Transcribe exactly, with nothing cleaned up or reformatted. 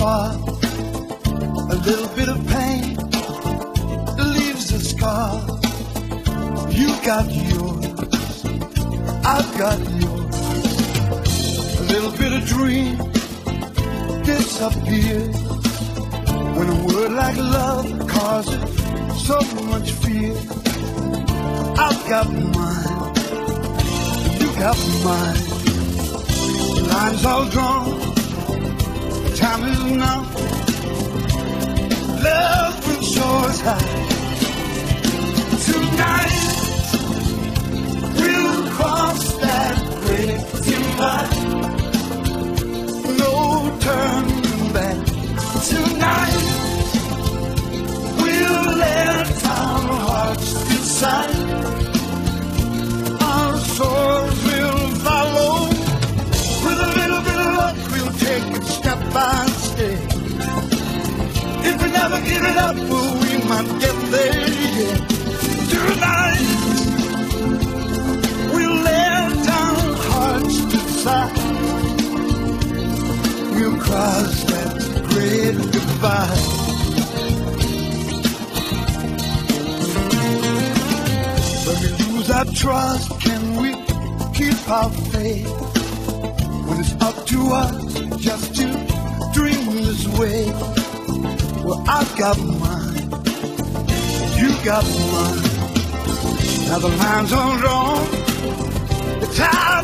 far. A little bit of pain leaves a scar. You got yours, I've got yours. A little bit of dream disappears when a word like love causes so much fear. I've got mine, you got mine. The line's all drawn, the time is now. Love will show us high. Tonight we'll cross that great divide. No turning back. Tonight we'll let our hearts decide. Our souls will follow. With a little bit of luck, we'll take it step by step. If we never give it up, well, we might get there, yeah. Tonight we'll let our hearts decide. We'll cross that great divide. When we lose our trust, can we keep our faith? When it's up to us just to dream this way. Well, I've got mine, you got mine. Now the lines are drawn, the time